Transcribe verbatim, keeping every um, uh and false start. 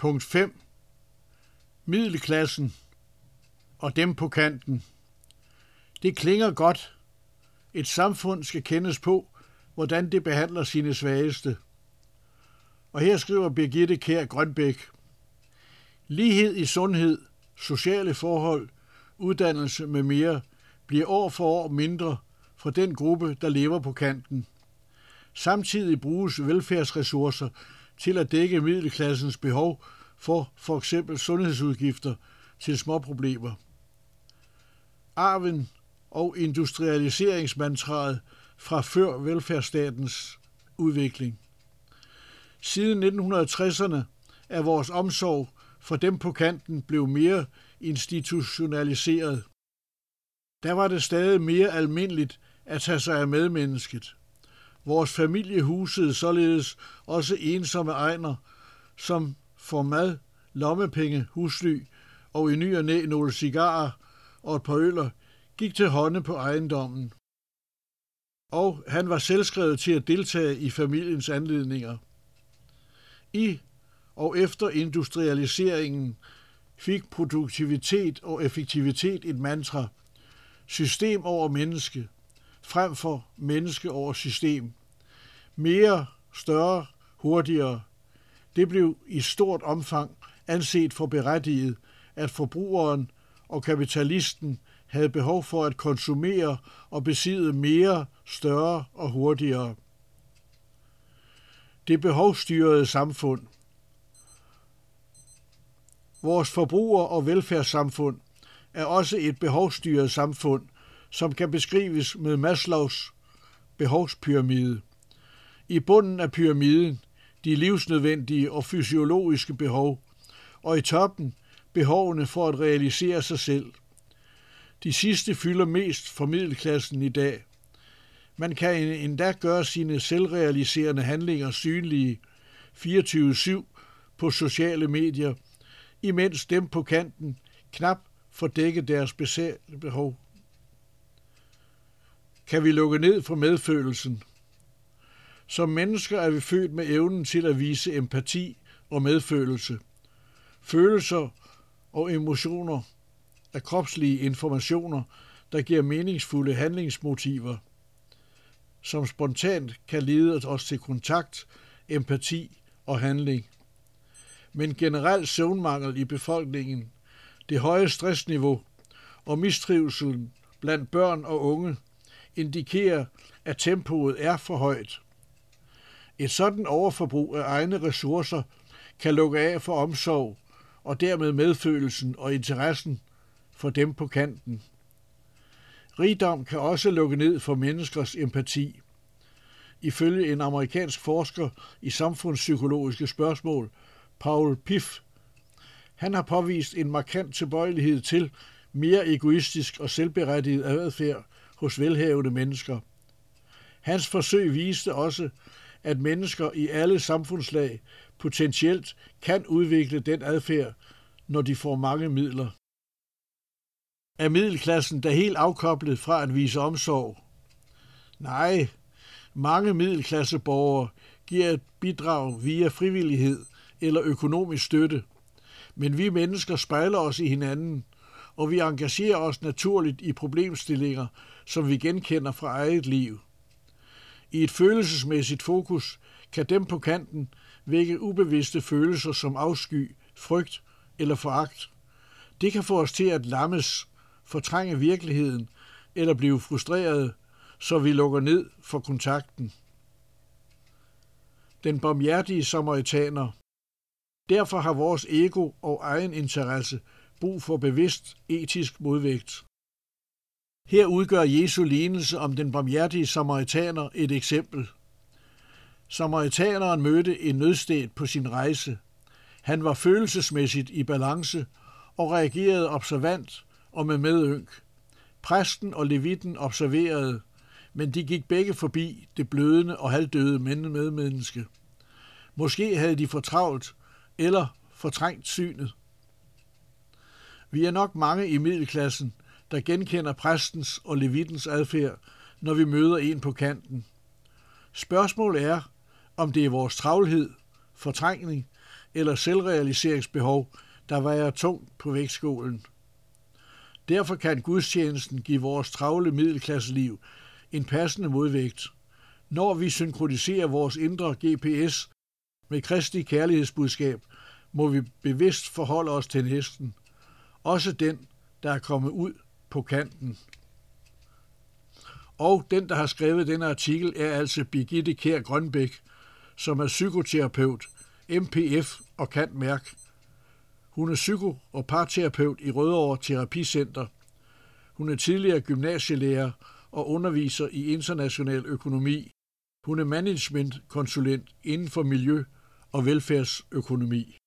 Punkt fem. Middelklassen og dem på kanten. Det klinger godt. Et samfund skal kendes på, hvordan det behandler sine svageste. Og her skriver Birgitte Kjær Grønbæk: lighed i sundhed, sociale forhold, uddannelse med mere bliver år for år mindre for den gruppe, der lever på kanten. Samtidig bruges velfærdsressourcer til at dække middelklassens behov for for eksempel sundhedsudgifter til småproblemer. Arven og industrialiseringsmantraet fra før velfærdsstatens udvikling. Siden nitten tresserne er vores omsorg for dem på kanten blevet mere institutionaliseret. Der var det stadig mere almindeligt at tage sig af medmennesket. Vores familie husede således også ensomme egner, som får mad, lommepenge, husly og i ny og næ nogle cigarer og et par øller gik til hånde på ejendommen. Og han var selvskrevet til at deltage i familiens anledninger. I og efter industrialiseringen fik produktivitet og effektivitet et mantra: system over menneske, frem for menneske over system. Mere, større, hurtigere. Det blev i stort omfang anset for berettiget, at forbrugeren og kapitalisten havde behov for at konsumere og besidde mere, større og hurtigere. Det behovsstyrede samfund. Vores forbruger- og velfærdssamfund er også et behovsstyret samfund, som kan beskrives med Maslows behovspyramide. I bunden af pyramiden de livsnødvendige og fysiologiske behov, og i toppen behovene for at realisere sig selv. De sidste fylder mest for middelklassen i dag. Man kan endda gøre sine selvrealiserende handlinger synlige fireogtyve syv på sociale medier, imens dem på kanten knap får dækket deres basale behov. Kan vi lukke ned for medfølelsen? Som mennesker er vi født med evnen til at vise empati og medfølelse. Følelser og emotioner er kropslige informationer, der giver meningsfulde handlingsmotiver, som spontant kan lede os til kontakt, empati og handling. Men generel søvnmangel i befolkningen, det høje stressniveau og mistrivselen blandt børn og unge indikerer, at tempoet er for højt. Et sådan overforbrug af egne ressourcer kan lukke af for omsorg og dermed medfølelsen og interessen for dem på kanten. Rigdom kan også lukke ned for menneskers empati. Ifølge en amerikansk forsker i samfundspsykologiske spørgsmål, Paul Piff, han har påvist en markant tilbøjelighed til mere egoistisk og selvberettiget adfærd hos velhavende mennesker. Hans forsøg viste også, at mennesker i alle samfundslag potentielt kan udvikle den adfærd, når de får mange midler. Er middelklassen da helt afkoblet fra at vise omsorg? Nej, mange middelklasseborgere giver et bidrag via frivillighed eller økonomisk støtte, men vi mennesker spejler os i hinanden, og vi engagerer os naturligt i problemstillinger, som vi genkender fra eget liv. I et følelsesmæssigt fokus kan dem på kanten vække ubevidste følelser som afsky, frygt eller foragt. Det kan få os til at lammes, fortrænge virkeligheden eller blive frustrerede, så vi lukker ned for kontakten. Den barmhjertige samaritaner. Derfor har vores ego og egen interesse brug for bevidst etisk modvægt. Her udgør Jesu lignelse om den barmhjertige samaritaner et eksempel. Samaritaneren mødte en nødstedt på sin rejse. Han var følelsesmæssigt i balance og reagerede observant og med medynk. Præsten og levitten observerede, men de gik begge forbi det blødende og halvdøde medmenneske. Måske havde de for travlt eller fortrængt synet. Vi er nok mange i middelklassen, der genkender præstens og levittens adfærd, når vi møder en på kanten. Spørgsmålet er, om det er vores travlhed, fortrængning eller selvrealiseringsbehov, der vejer tungt på vægtskålen. Derfor kan gudstjenesten give vores travle middelklasseliv en passende modvægt. Når vi synkroniserer vores indre G P S med Kristi kærlighedsbudskab, må vi bevidst forholde os til næsten, også den, der er kommet ud på kanten. Og den, der har skrevet denne artikel, er altså Birgitte Kjær Grønbæk, som er psykoterapeut, M P F og kan mærke. Hun er psyko- og parterapeut i Rødovre Terapicenter. Hun er tidligere gymnasielærer og underviser i international økonomi. Hun er managementkonsulent inden for miljø- og velfærdsøkonomi.